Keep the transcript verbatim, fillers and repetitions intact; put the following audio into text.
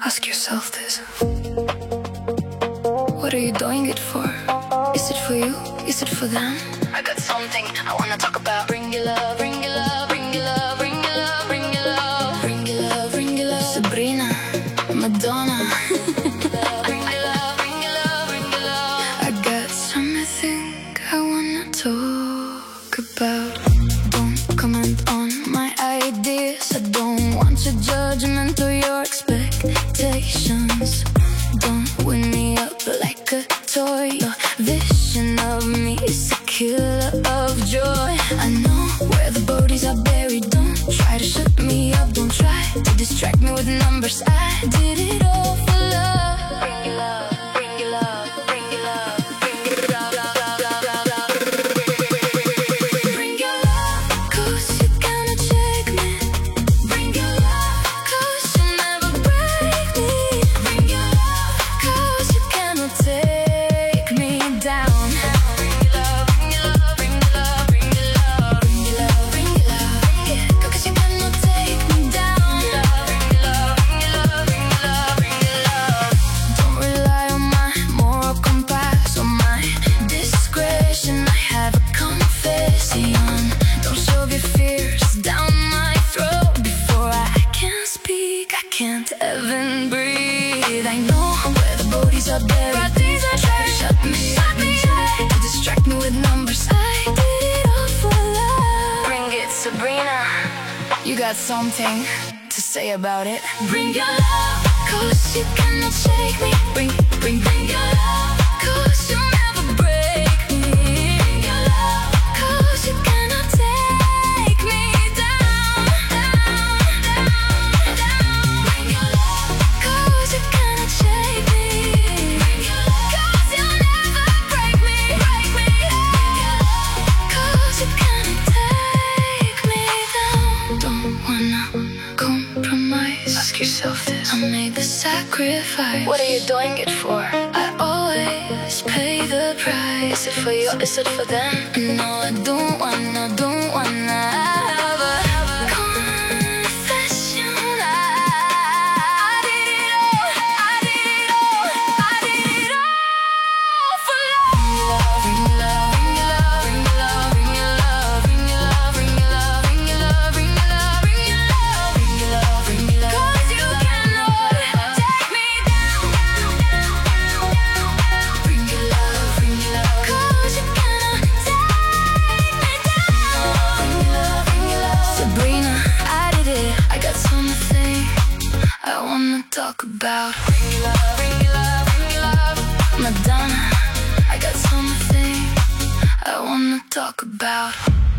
Ask yourself this. What are you doing it for? Is it for you? Is it for them? I got something I wanna talk about. Bring your love, bring your love, bring your love, bring your love, bring your love, bring your love, bring your love. Sabrina, Madonna. Bring your love, bring your love, bring your love. I got something I wanna talk about. Don't comment on my ideas. I don't want your judgment or your expectations. Don't win me up like a toy. Your vision of me is a killer of joy. I know where the bodies are buried. Don't try to shut me up. Don't try to distract me with numbers. I did it all for love. Bring your love, bring your love, bring your love, bring your love, love, love, love, love, love. Bring your love, 'cause you cannot shake me. Bring your love, 'cause you never break me. Bring your love, 'cause you cannot take me down. Bring your love, bring your love, bring your love, bring your love, bring your love, bring your love, bring it, 'cause you cannot take me down. Bring your love, bring your love, bring your love, bring your love. Don't rely on my moral compass or my discretion. I have a confession. Don't shove your fears down my throat. Before I can speak, I can't even breathe. I know where the bodies are buried. But these are try to shut me up and try to distract me with numbers. I did it all for love. Bring it, Sabrina. You got something to say about it. Bring your love, 'cause you cannot shake me. Bring, bring, bring your love, 'cause you never break me. Bring your love, 'cause you cannot take me down, down, down, down. Bring your love, 'cause you cannot shake me. Bring your love, 'cause you'll never break me, break me. Bring your love, 'cause you cannot take me down. Don't wanna compromise. Ask yourself this. I made the sacrifice. What are you doing it for? I always pay the price. Is it for you? Is it for them? No, I don't wanna, don't wanna have a, have a confession. I, I did it all, I did it all, I did it all for love. Bring your love, bring your love, bring your love, bring your love, bring your love, bring your love, bring your love, bring your love, bring your love, bring your love, bring your love, 'cause you cannot take me down, down, down, down, down, down. Bring your love, bring your love, 'cause you cannot take me down. Bring your love, bring your love. Sabrina, I did it. I got something I wanna talk about. Bring your love, bring your love, bring your love. Madonna, I got something I wanna talk about.